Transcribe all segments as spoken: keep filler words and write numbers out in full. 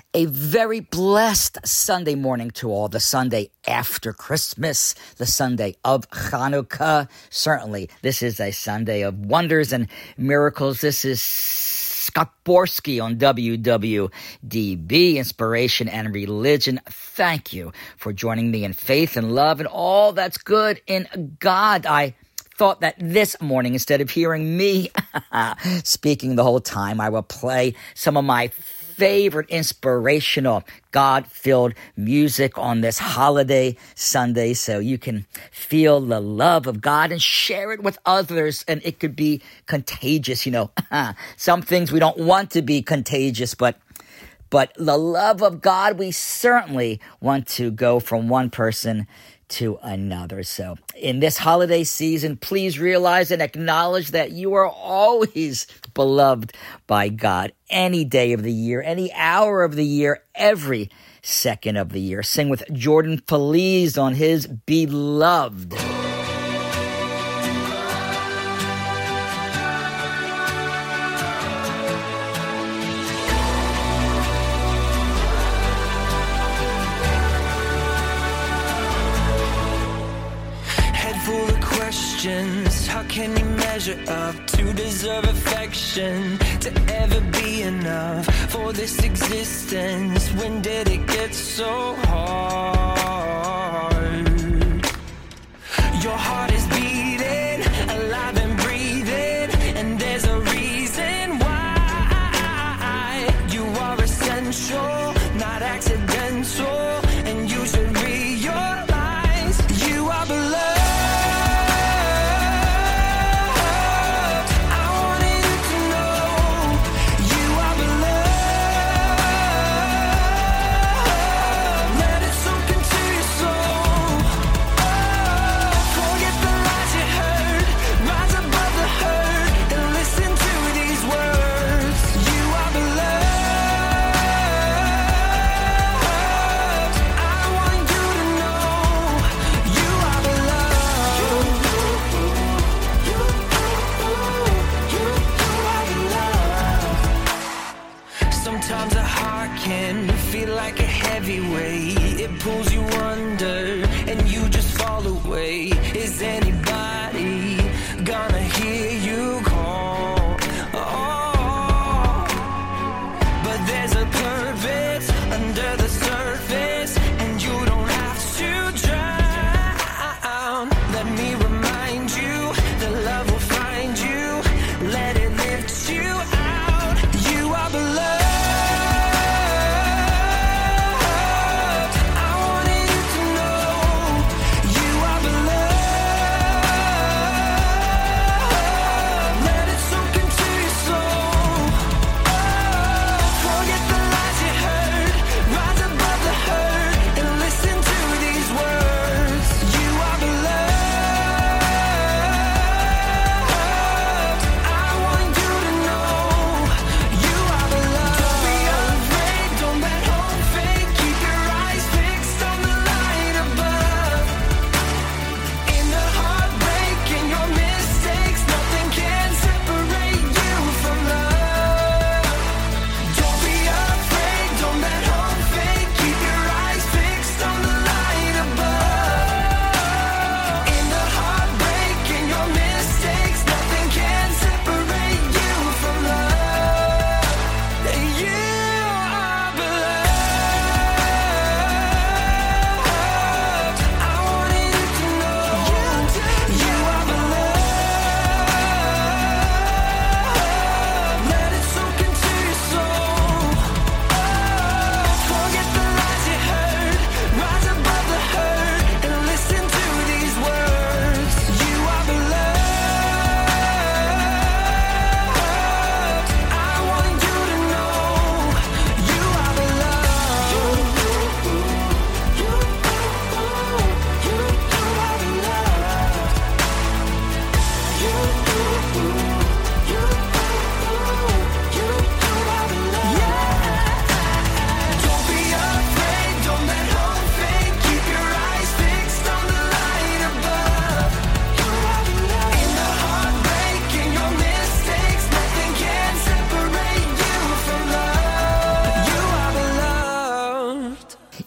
A very blessed Sunday morning to all, the Sunday after Christmas, the Sunday of Hanukkah. Certainly, this is a Sunday of wonders and miracles. This is Scott Borsky on W W D B, Inspiration and Religion. Thank you for joining me in faith and love and all that's good in God. I thought that this morning, instead of hearing me speaking the whole time, I will play some of my favorite inspirational, God-filled music on this holiday Sunday so you can feel the love of God and share it with others, and it could be contagious. You know, some things we don't want to be contagious, but but the love of God, we certainly want to go from one person to another. So in this holiday season, please realize and acknowledge that you are always beloved by God, any day of the year, any hour of the year, every second of the year. Sing with Jordan Feliz on his Beloved. How can you measure up to deserve affection, to ever be enough for this existence? When did it get so hard? Your heart is beating, alive and breathing, and there's a reason why. You are essential, not accidental, and you should realize you are beloved. Sometimes a heart can feel like a heavy weight. It pulls you under and you just fall away. Is anybody gonna hear you call? Oh, but there's a purpose under the surface, and you don't have to drown. Let me remind you, the love will find you. Let it lift you out. You are beloved.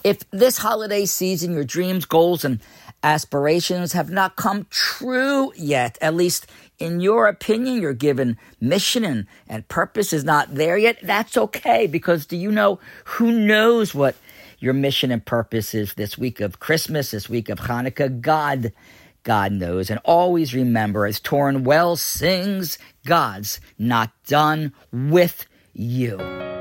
If this holiday season your dreams, goals, and aspirations have not come true yet, at least in your opinion, your given mission and, and purpose is not there yet, that's okay, because do you know who knows what your mission and purpose is this week of Christmas, this week of Hanukkah? God, God knows. And always remember, as Torrin Wells sings, God's not done with you.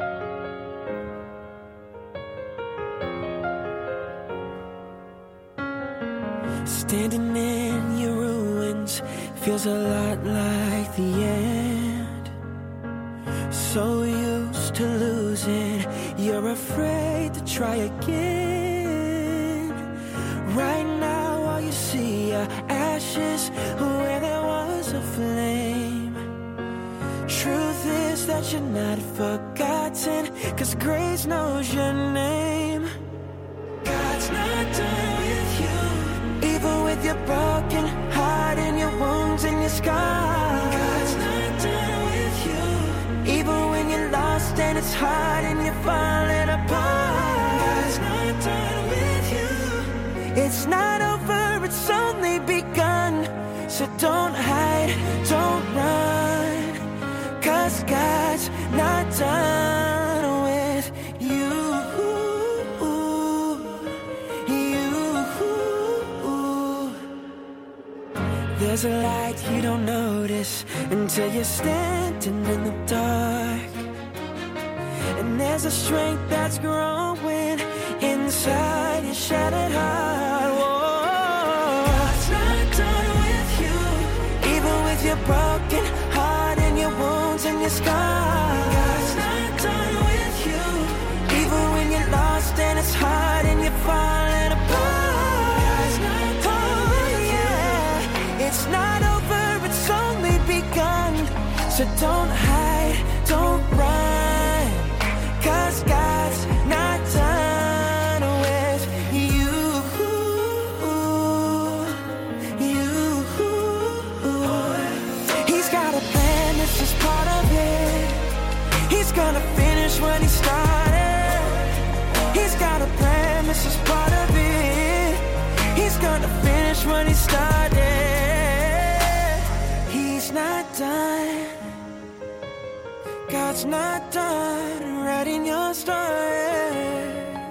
Standing in your ruins feels a lot like the end. So used to losing, you're afraid to try again. Right now all you see are ashes where there was a flame. Truth is that you're not forgotten, 'cause grace knows your name. God's not done with you, even with your broken heart and your wounds and your scars. God's not done with you, even when you're lost and it's hard and you're falling apart. God's not done with you. It's not over, it's only begun. So don't hide, don't run, 'cause God's not done with you. There's a light you don't notice until you're standing in the dark. And there's a strength that's growing inside your shattered heart. Whoa. God's not done with you, even with your broken heart and your wounds and your scars. God's not done with you, even when you're lost and it's hard and you're falling apart. It's not over, it's only begun. So don't hide, don't run, 'cause God's not done with you. You. He's got a plan, this is part of it. He's gonna finish what he started. He's got a plan, this is part of it. He's gonna finish what he started. Not done. God's not done writing your story.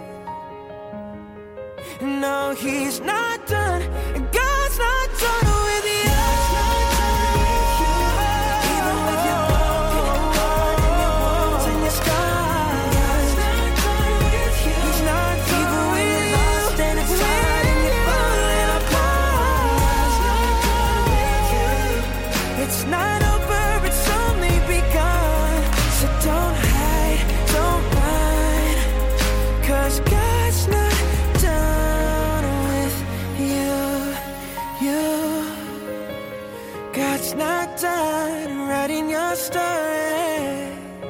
No, he's not done. God's not done with you. Even with your broken heart and your wounds and your scars. God's not done with you. He's not done even when you're lost and it's hard and you're falling apart. God's not done with you. It's not over, it's only begun. So don't hide, don't run, 'cause God's not done with you. You. God's not done writing your story.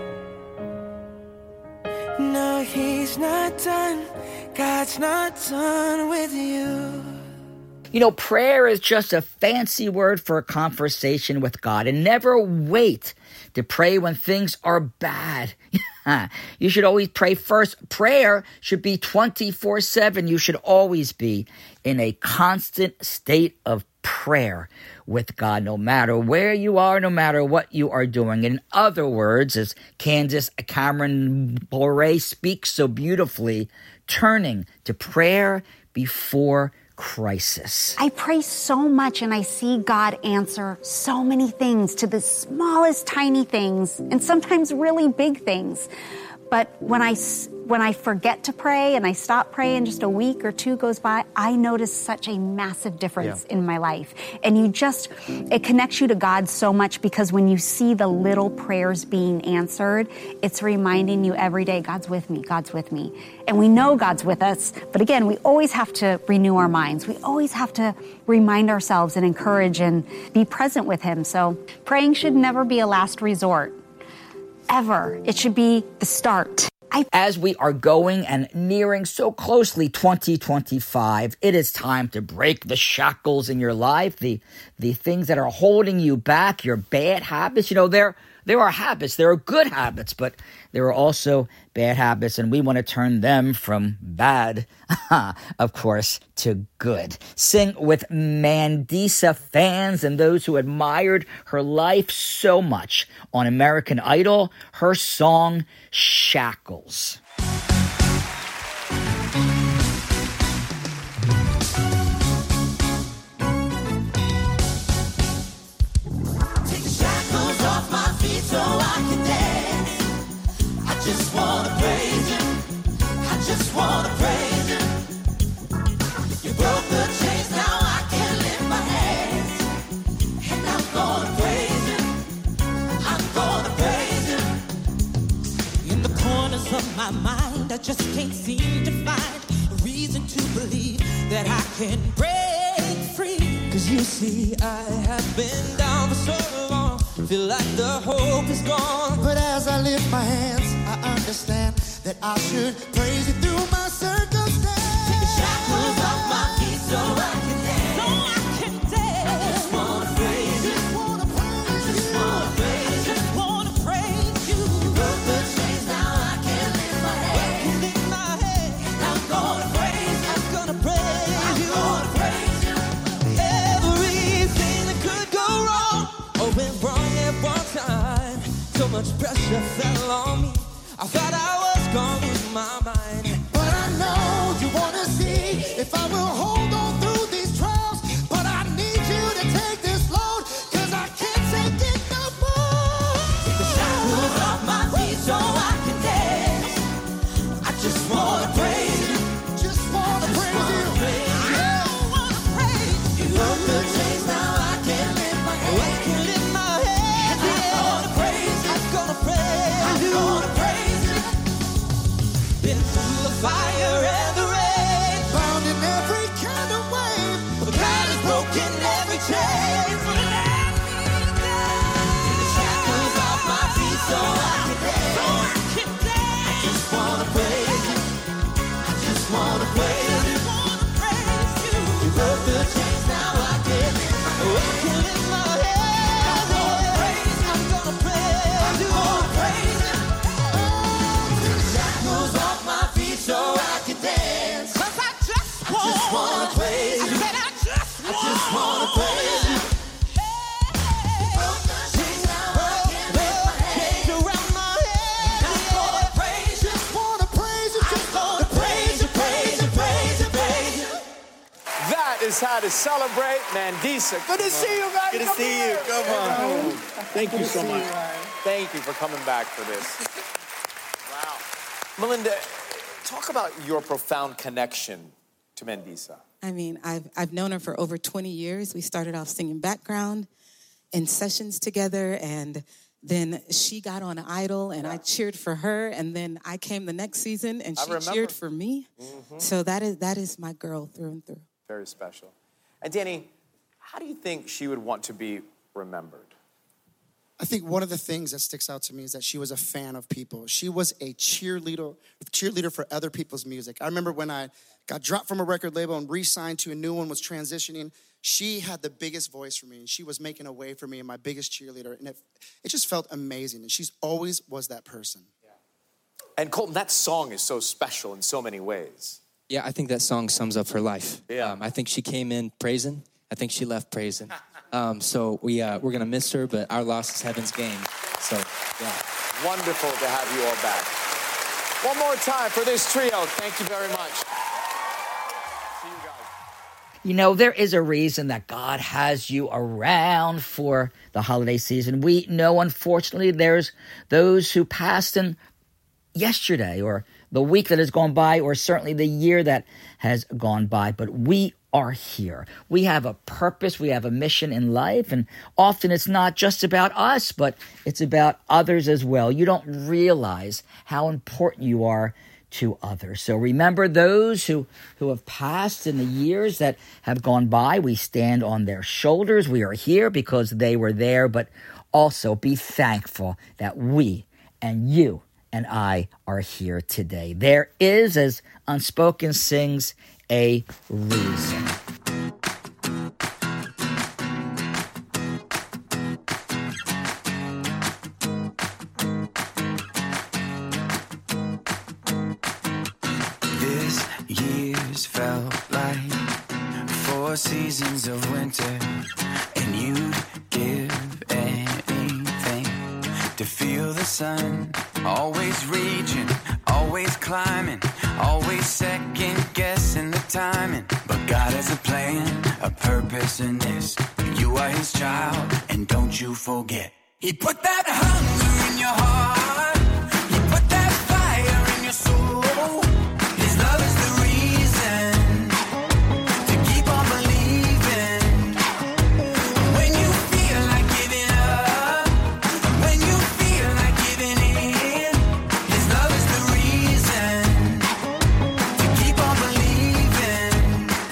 No, he's not done. God's not done with you. You know, prayer is just a fancy word for a conversation with God. And never wait to pray when things are bad. You should always pray first. Prayer should be twenty-four seven. You should always be in a constant state of prayer with God, no matter where you are, no matter what you are doing. In other words, as Candace Cameron Bure speaks so beautifully, turning to prayer before crisis. I pray so much and I see God answer so many things, to the smallest tiny things and sometimes really big things. But when I, when I forget to pray and I stop praying, just a week or two goes by, I notice such a massive difference yeah. in my life. And you just, it connects you to God so much, because when you see the little prayers being answered, it's reminding you every day, God's with me, God's with me. And we know God's with us, but again, we always have to renew our minds. We always have to remind ourselves and encourage and be present with Him. So praying should never be a last resort. Ever. It should be the start. I- As we are going and nearing so closely twenty twenty-five, it is time to break the shackles in your life, the, the things that are holding you back, your bad habits. You know, there there are habits. There are good habits, but there are also bad habits, and we want to turn them from bad, of course, to good. Sing with Mandisa fans and those who admired her life so much on American Idol, her song, Shackles. So I can dance. I just wanna praise you. I just wanna praise you. You broke the chains, now I can lift my hands. And I'm gonna praise you. I'm gonna praise you. In the corners of my mind, I just can't seem to find a reason to believe that I can break free. Cause you see, I have been down for so long. Feel like the hope is gone. But as I lift my hands, I understand that I should praise you through my circumstance. Take the shackles off my feet so I can dance. So I can dance. I just wanna praise you. I just wanna praise you. I just wanna praise you. You broke the chains, now I can lift my hands. I can lift my hands. I'm gonna praise you. I'm gonna praise you. I'm gonna praise you. Everything that could go wrong, oh, went wrong. One time, so much pressure fell on me. I thought I was gone with my mind. But I know you wanna see if I will hold on through these trials. But I need you to take this load, cause I can't take it no more. Take the shackles off my feet so I can dance. I just wanna praise you. Just wanna praise you. I wanna praise you. You broke the chains, now I can lift my hands. I can lift my hands. Been through the fire and the rain, bound in every kind of way, but God has broken every chain. Let me down. Take the shackles off my feet so I can dance. So I can dance. I just wanna praise you. I just wanna praise you. I wanna praise you. You broke the chains, now I can lift my hands. I can lift my hands. I'm gonna praise you. I'm gonna praise you. I'm gonna praise you. So I can dance. Cause I just, I just wanna praise you. I said I just, I just wanna praise you. Chains now I can lift my hands around my head. I'm gonna praise you. Just wanna praise you. Just wanna praise you, praise you, praise you, praise you. That is how to celebrate Mandisa. Good to see you, guys. Good to Come see here. you. Come on. Thank you so much. Thank you for coming back for this. Wow. Melinda, talk about your profound connection to Mandisa. I mean, I've I've known her for over twenty years. We started off singing background in sessions together, and then she got on Idol, and yeah. I cheered for her, and then I came the next season, and she cheered for me. Mm-hmm. So that is that is my girl through and through. Very special. And Danny, how do you think she would want to be remembered? I think one of the things that sticks out to me is that she was a fan of people. She was a cheerleader, cheerleader for other people's music. I remember when I got dropped from a record label and re-signed to a new one, was transitioning, she had the biggest voice for me, and she was making a way for me and my biggest cheerleader, and it, it just felt amazing, and she's always was that person. Yeah. And Colton, that song is so special in so many ways. Yeah, I think that song sums up her life. Yeah. Um, I think she came in praising. I think she left praising. Um, so we, uh, we're going to miss her, but our loss is heaven's gain. So, yeah. Wonderful to have you all back. One more time for this trio. Thank you very much. See you guys. You know, there is a reason that God has you around for the holiday season. We know, unfortunately, there's those who passed in yesterday or the week that has gone by, or certainly the year that has gone by. But we are here. We have a purpose. We have a mission in life. And often it's not just about us, but it's about others as well. You don't realize how important you are to others. So remember those who, who have passed in the years that have gone by. We stand on their shoulders. We are here because they were there, but also be thankful that we and you and I are here today. There is, as Unspoken sings, a reason. just felt like four seasons of winter, and you'd give anything to feel the sun. Always reaching, always climbing, always second guessing the timing. But God has a plan, a purpose in this. You are his child, and don't you forget. He put that hunger in your heart. He put that fire in your soul. His love is the reason to keep on believing. When you feel like giving up, when you feel like giving in, his love is the reason to keep on believing.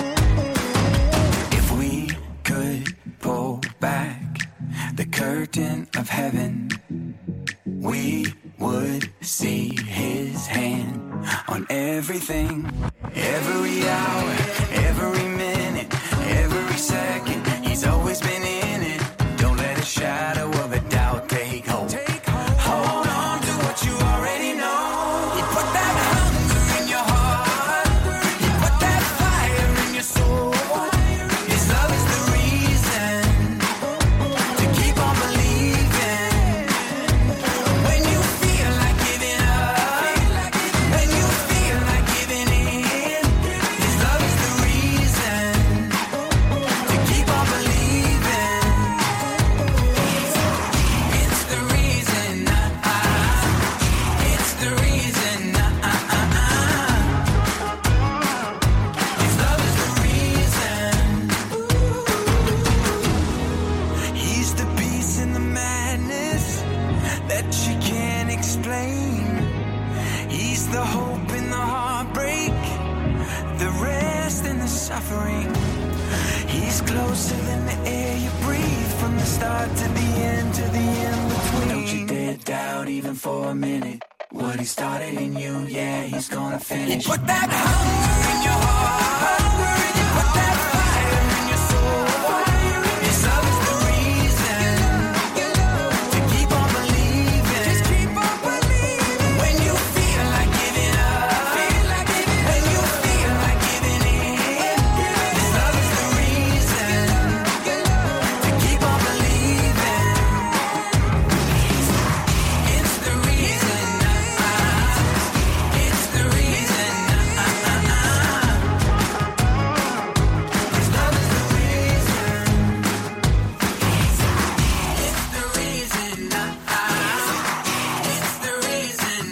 If we could pull back the curtain of heaven, we would see his hand on everything. Every hour, every minute, every second, he's always been in it. Don't let a shadow of a doubt take hold. Hold on to what you already know. He put that hunger in your heart. He put that fire in your soul. His love is the reason to keep on believing. When you feel like giving up, when you feel like giving in, his love is the reason to keep on believing. It's the reason, uh, it's the reason, uh, his love is the reason. He's the peace in the madness that you can't explain. He's the hope in the heartbreak, the rest in the suffering. He's closer than the air you breathe, from the start to the end, to the in-between. Don't you dare doubt even for a minute what he started in you, yeah, he's gonna finish. He put that hunger in your heart. He put that fire in your soul. His love is the reason to keep on believing. Just keep on believing. When you feel like giving up, when you feel like giving in, his love is the reason to keep on believing. It's the reason, it's the reason, his love is the reason. It's the reason, it's the reason,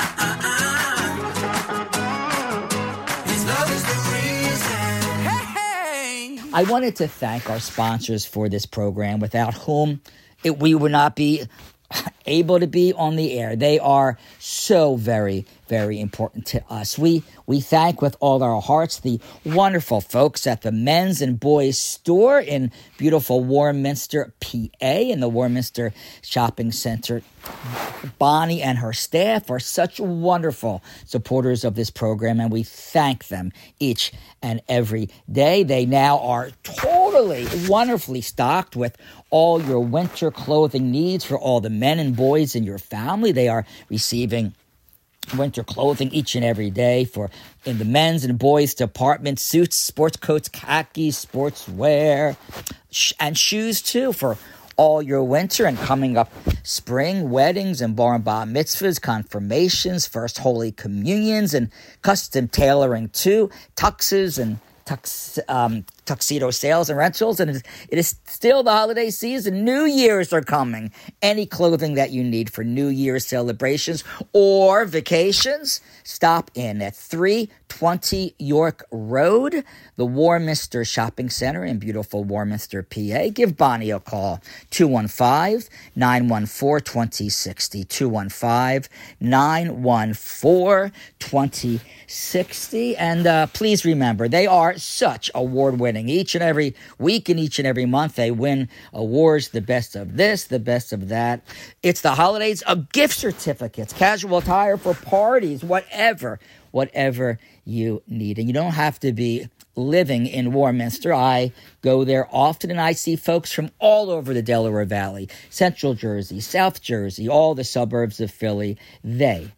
his love is the reason. Hey, hey. I wanted to thank our sponsors for this program, without whom it, we would not be able to be on the air. They are so very, very important to us. We we thank with all our hearts the wonderful folks at the Men's and Boys Store in beautiful Warminster, P A, in the Warminster Shopping Center. Bonnie and her staff are such wonderful supporters of this program, and we thank them each and every day. They now are totally wonderfully stocked with all your winter clothing needs for all the men and boys in your family. They are receiving winter clothing each and every day for in the men's and boys department, suits, sports coats, khakis, sportswear, sh- and shoes too for all your winter. And coming up spring, weddings and bar and bar mitzvahs, confirmations, first holy communions, and custom tailoring too, tuxes and tux, um, tuxedo sales and rentals. And it is still the holiday season. New Year's are coming. Any clothing that you need for New Year's celebrations or vacations, stop in at three twenty York Road, the Warminster Shopping Center in beautiful Warminster, P A. Give Bonnie a call, two one five, nine one four, two zero six zero, two one five, nine one four, two zero six zero. And uh, please remember, they are such award-winning. Each and every week and each and every month, they win awards, the best of this, the best of that. It's the holidays of gift certificates, casual attire for parties, whatever, whatever you need. And you don't have to be living in Warminster. I go there often, and I see folks from all over the Delaware Valley, Central Jersey, South Jersey, all the suburbs of Philly. They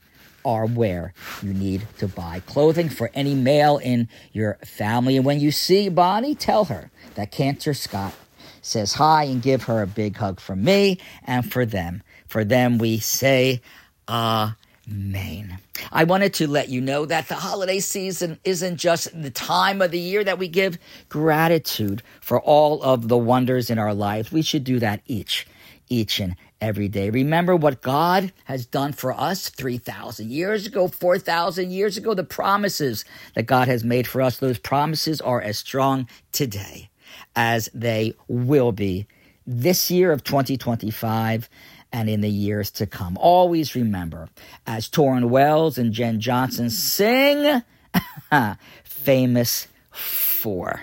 are where you need to buy clothing for any male in your family. And when you see Bonnie, tell her that Cantor Scott says hi and give her a big hug from me and for them. For them, we say amen. I wanted to let you know that the holiday season isn't just the time of the year that we give gratitude for all of the wonders in our life. We should do that each, each and every day. Remember what God has done for us three thousand years ago, four thousand years ago, the promises that God has made for us. Those promises are as strong today as they will be this year of twenty twenty-five and in the years to come. Always remember, as Torrin Wells and Jen Johnson sing, famous for.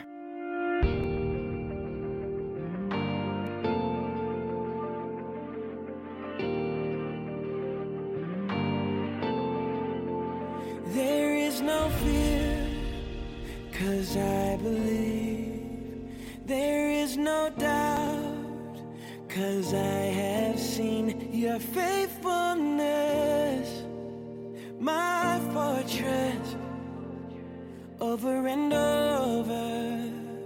There is no fear, 'cause I believe. There is no doubt, 'cause I have seen your faithfulness, my fortress, over and over.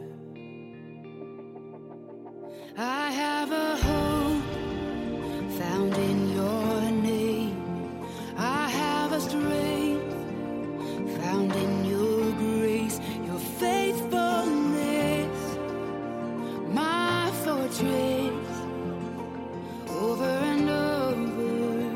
I have a hope found in your name. I have a strength found in your grace, your faithfulness, my fortress, over and over.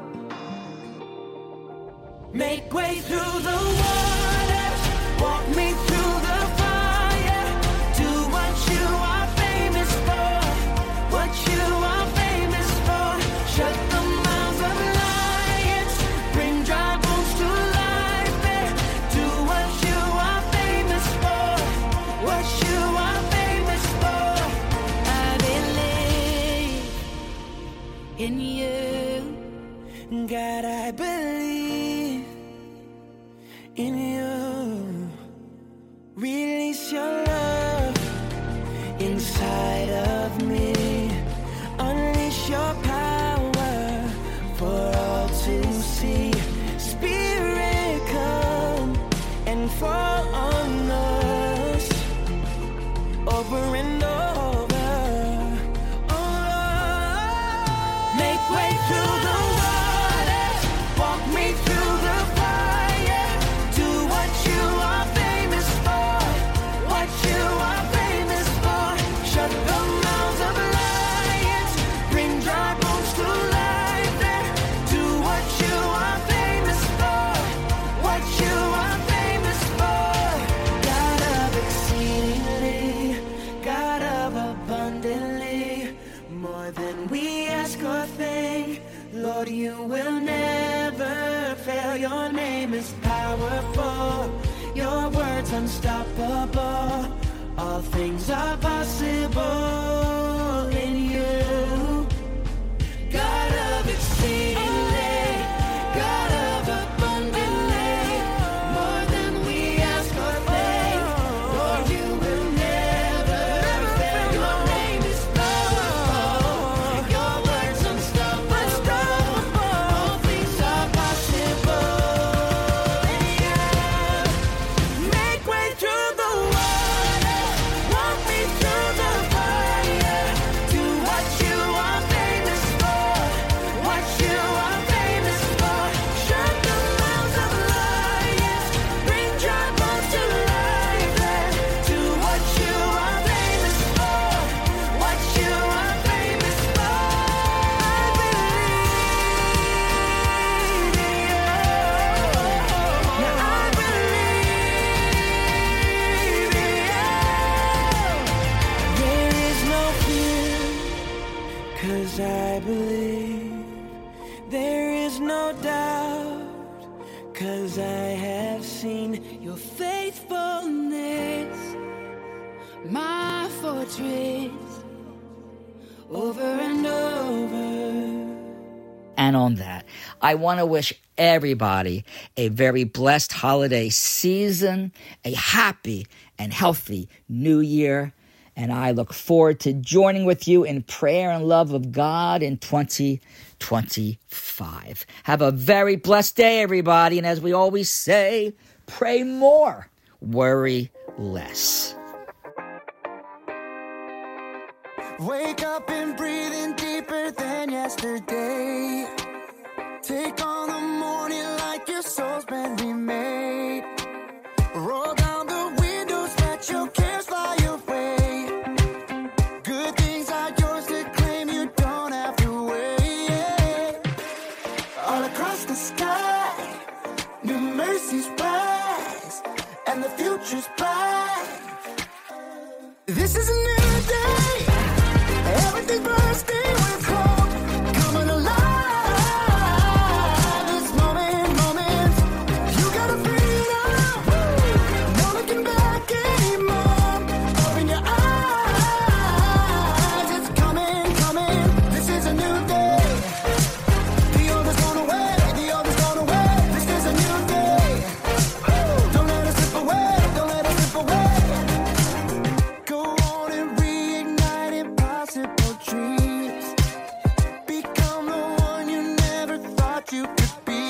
Make way through the waters, walk me through the fire, do what you are famous for, what you are famous for. Shut the mouths of lions, bring dry bones to life there. Do what you are famous for, what you are famous for. I believe in you. God, I believe in you. Release your love inside of me. Unleash your power for all to see. Spirit, come and fall on us over and over. Oh, make way through the waters, walk me through the fire. Do what you are famous for, what you are famous for. Shut the mouths of lions, bring dry bones to life there. Do what you are famous for, what you are famous for. God of exceedingly, God of abundantly, more than we ask or think. Lord, you will never fail. Your name is powerful, your word's unstoppable. All things are possible in you. God of exceedingly, God of abundantly, more than we ask or think. Lord, you will never fail. Your name is powerful, your word's unstoppable. All things are possible in you. Make way through the water, walk me through the fire. Do what you are famous for, what you are famous for. Shut the mouths of lions, bring dry bones to life there. Do what you are famous for, what you are famous for. I believe in you. Yeah, I believe in you. There is no fear, 'cause I believe. There is no doubt, 'cause I have seen Your faithfulness, my fortress, over and over. And on that, I want to wish everybody a very blessed holiday season, a happy and healthy new year. And I look forward to joining with you in prayer and love of God in twenty twenty-five. Have a very blessed day, everybody. And as we always say, pray more, worry less. Wake up and breathe in deeper than yesterday. Take on the morning like your soul's been remade. Roll down the windows, let your cares fly away. Good things are yours to claim, you don't have to wait. All across the sky, new mercies rise, and the future's bright. This is a new day, everything bursting with hope, coming alive. This moment, moment, you gotta freedom. No looking back anymore. Open your eyes, it's coming, coming. This is a new day. The old is gone away, the old is gone away. This is a new day. Don't let it slip away, don't let it slip away. Go on and reignite impossible dreams. Become the one you never thought you could be.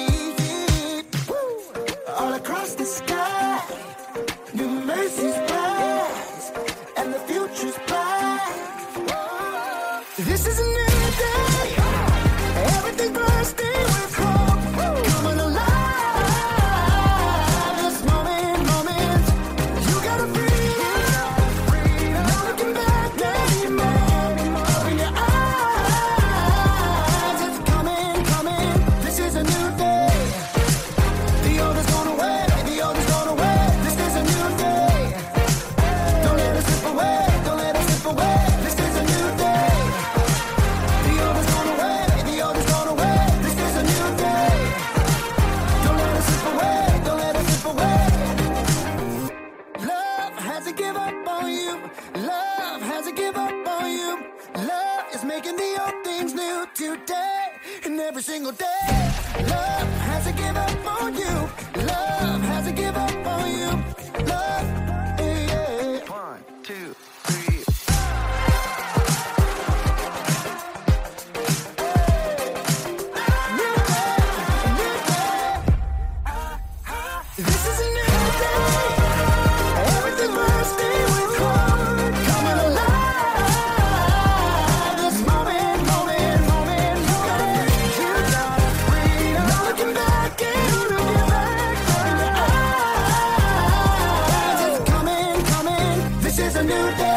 All across the sky, new mercies rise, and the future's bright. This is a new day, everything bursting with hope, coming alive. This moment, moment, you gotta freedom. No looking back anymore. Open your eyes, it's coming, coming. This is a new day. The old is gone away, the old is gone away. This is a new day. Don't let it slip away, don't let it slip away. This is a new day. The old is gone away, the old is gone away. This is a new day. Don't let it slip away, don't let it slip away. Love hasn't give up on you. Love hasn't give up on you. Love is making the old things new today and every single day. Love hasn't give up on you. Love hasn't give up on you. Love, yeah, yeah. One, two, three. New day, new day. This is a new day. Everything bursting with hope, coming alive. This moment, moment, moment, you gotta breathe, you gotta breathe. No looking back, ain't no looking back. Open your eyes, it's coming, coming. This is a new day.